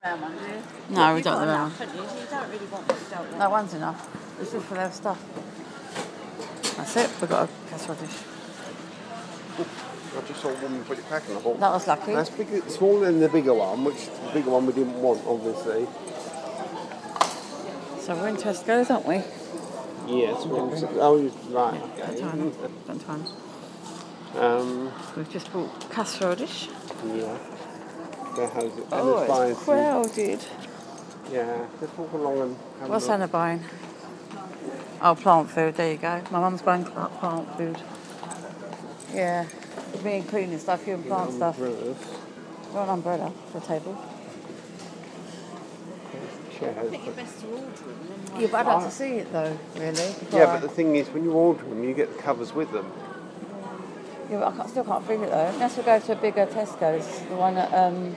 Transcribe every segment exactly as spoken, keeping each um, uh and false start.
No, we don't know. That one's enough. It's just for their stuff. That's it. We've got a casserole dish. I just saw a woman put it back and I thought... That was lucky. That's bigger, smaller than the bigger one, which the bigger one we didn't want, obviously. So we're in Tesco's, aren't we? Yes. Well, oh, right. Yeah, Okay. time. Don't time. Um, We've just bought casserole dish. yeah. There has it. Oh, it's crowded. Yeah. Let's walk along and have What's a look. Anna buying? Oh, plant food. There you go. My mum's buying plant food. Yeah. Me and cleaning stuff, you and plant stuff. Umbrellas. Got an umbrella for a table. Chairs. I think you're best to order them. Yeah, but I'd like to see it though, really. Yeah, but the thing is, when you order them, you get the covers with them. Yeah, but I can't, still can't feel it though. Unless we go to a bigger Tesco's, the one at um.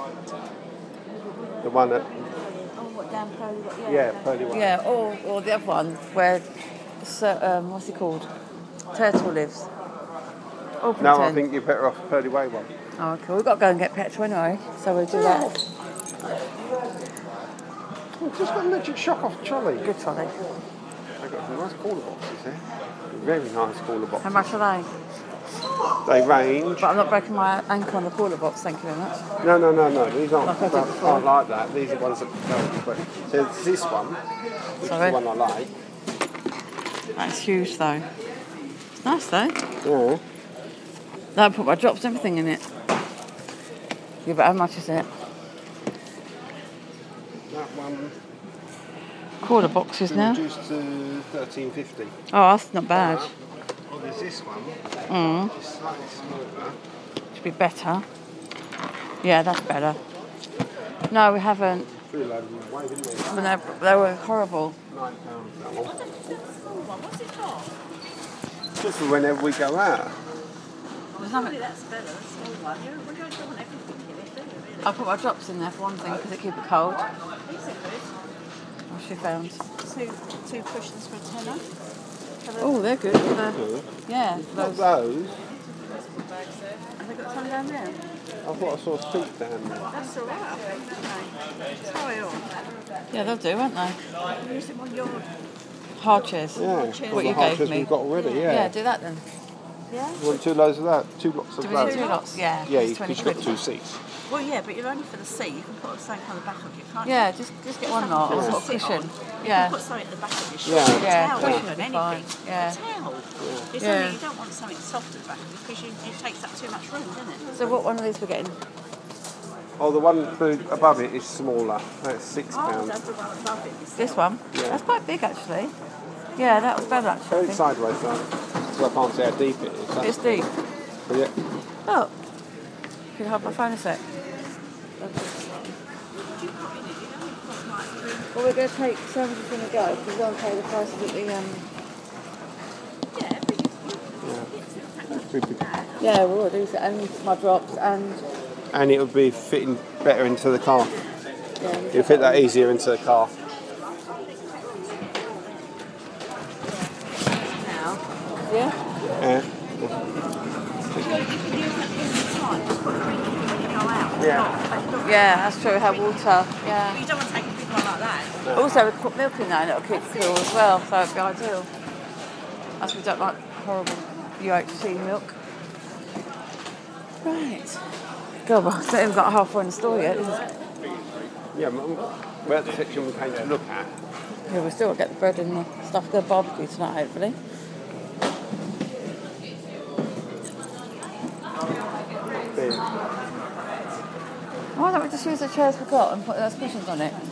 The one at... Oh, what, down Pearly Way? Yeah, Yeah, down Pearly Way. Yeah, or or the other one where, so, um, what's it called? Turtle lives. Orpington. No, I think you're better off Pearly Way one. Oh, okay. We've got to go and get petrol anyway, so we'll do that. Oh, just got a legit shock off trolley. Good trolley. They've got some nice cooler boxes there. Very nice cooler boxes. How much are they? They range. But I'm not breaking my ankle on the cooler box, thank you very much. No, no, no, no. These aren't, Like I did aren't, before. aren't like that. These are ones that go. But so it's this one, which Sorry? is the one I like. That's huge though. It's nice though. Yeah. I put my drops and everything in it. Yeah, but how much is it? That one Quarter boxes now. reduced to thirteen fifty. Oh, that's not bad. Oh, there's this one. Mm. Which is slightly smaller. Should be better. Yeah, that's better. No, we haven't. Three loads away, didn't we? But they, they were horrible. Nine pounds that one. What's it for? Just for whenever we go out. There's nothing. Probably that's better, the small one. You we don't want everything in it, do you, really? I put my drops in there for one thing because it keep it cold. These are good. What she found. Two, two cushions for a tenner. Oh, they're good. They're, Good. yeah, Not those. those. Have they got some down there? I thought I saw soup down there. That's all right, I think, don't they? Try on. Yeah, they'll do, won't they? Use them on your... Hard chairs. Yeah. What Well, you the hard gave chairs me. we've got already, Yeah, yeah. do that then. Yeah? You want two loads of that? Two lots of Do we do those? two lots? Yeah. Yeah, it's because twenty you've got quid. two seats. Well, yeah, but you're only for the seat. You can put something on the back of it, can't you? Yeah, just just get one lot. Or Yeah. put a cushion. You Yeah. can put something at the back of your Yeah. shirt. Yeah, A towel, cushion even, would be anything. fine. Yeah. A towel. It's Yeah. only, you don't want something soft at the back of it because you, it takes up too much room, doesn't it? So what one of these we're getting? Oh, the one the- above it is smaller. That's six Oh, pounds. that's the one above it. is This one? Yeah. That's quite big actually. Yeah, that was better actually. I Very think. sideways though, so I can't see how deep it is. That's It's deep. But yeah. Oh. Can you hold my phone a sec? Well, we're going to take so much going to go because we won't pay the prices at the um. Pretty big. Yeah, we will do so, and my drops and And it would be fitting better into the car. yeah. It would fit that easier into the car. Now, Yeah. Yeah. Yeah. Yeah, that's true. Have water. Yeah. you don't want to take a big one like that. Also, we put milk in there and it'll keep it cool as well, so it'd be ideal. As we don't like horrible U H T milk. Right. God, well, it's not even got halfway in the store yet, is it? Yeah, m- we're at the section we came to look at. Yeah, we still got to get the bread and the stuff for the barbecue tonight, hopefully. Then Why don't we just use the chairs we got and put those cushions on it?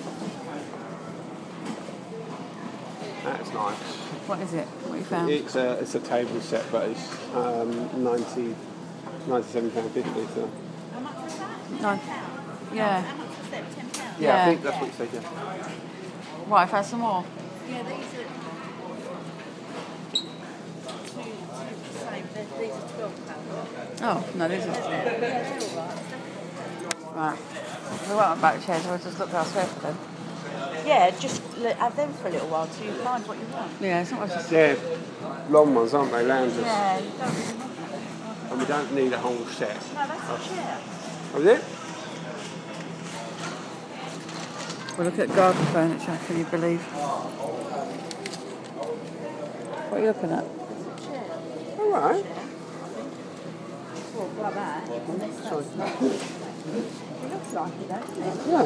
that's nice. What is it? What you found? It's a it's a table set, but it's um, ninety, ninety-seven pound fifty. So How much was that? No. Yeah. How much was that? Ten pounds? yeah, Yeah. I think that's what you said. Yeah. Right, I've had some more. Yeah, these are two, two the same. They're- These are twelve pounds. Oh, no, these are... Yeah, they're all right. Right. We won't back chairs, we'll just look elsewhere for them. Yeah, just let, have them for a little while till you find what you want. Yeah, it's not much just... They're long ones, aren't they? Lounges. Yeah, you don't really want that. And we don't need a whole set. No, that's a chair. Oh, is it? We'll look at garden furniture, can you believe? What are you looking at? All right. Well, like that. Unless Sorry. that's not. It looks like it, doesn't it? Yeah.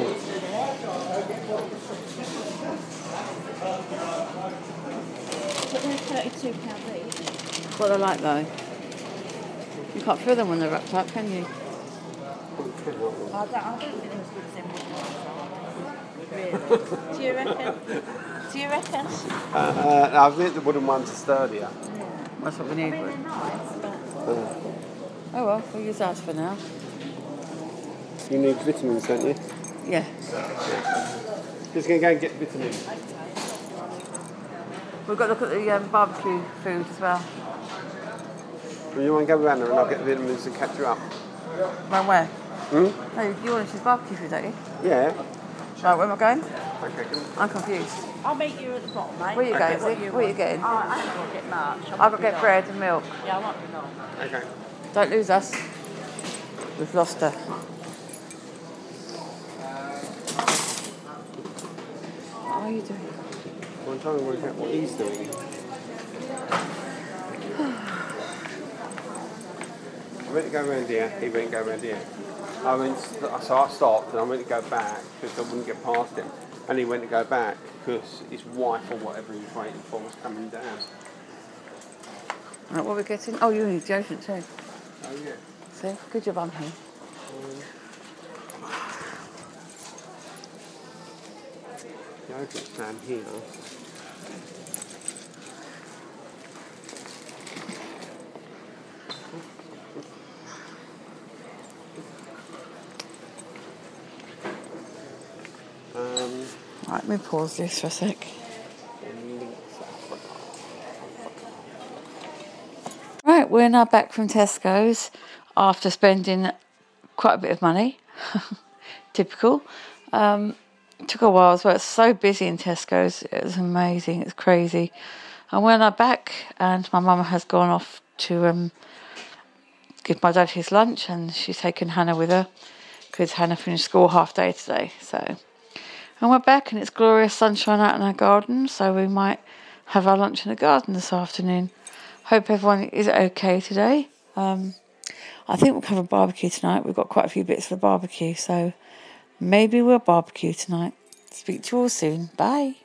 But they're thirty-two pounds each. What they like though? You can't feel them when they're wrapped up, can you? I don't, I don't think it was good as them. Really? Do you reckon? Do you reckon? Uh, uh, I think the wooden ones are sturdier. That's what we I need. mean, they're nice, but Oh well, we'll use ours for now. You need vitamins, don't you? Yeah. Just going to go and get vitamins. We've got to look at the um, barbecue food as well. Well, you want to go around there and I'll get the vitamins to catch you up. Round where? Hmm? No, you want to choose barbecue food, don't you? Yeah. Right, where am I going? Okay, can I'm confused. I'll meet you at the bottom, mate. Where are you Okay. going, Zig? What are you getting? Oh, I haven't got to get much. I've got to get bread and milk. Yeah, I won't be long. Okay. Don't lose us. We've lost her. What are you doing? I'm trying to work out what he's doing. I went to go around here, he went to go around here. I went, so I stopped and I went to go back because I wouldn't get past him. And he went to go back because his wife or whatever he was waiting for was coming down. Right, what are we getting? Oh, you need deodorant too. Oh yeah. See? Good job I'm here. Yogurt's down here. Um, Right, let me pause this for a sec. Right, we're now back from Tesco's after spending quite a bit of money. Typical. Um, it took a while as well. It's so busy in Tesco's. It was amazing. It's crazy. And we're now back, and my mum has gone off to um, give my dad his lunch, and she's taken Hannah with her because Hannah finished school half day today. So, and we're back, and it's glorious sunshine out in our garden. So we might have our lunch in the garden this afternoon. Hope everyone is okay today. Um, I think we'll have a barbecue tonight. We've got quite a few bits for the barbecue, so maybe we'll barbecue tonight. Speak to you all soon. Bye.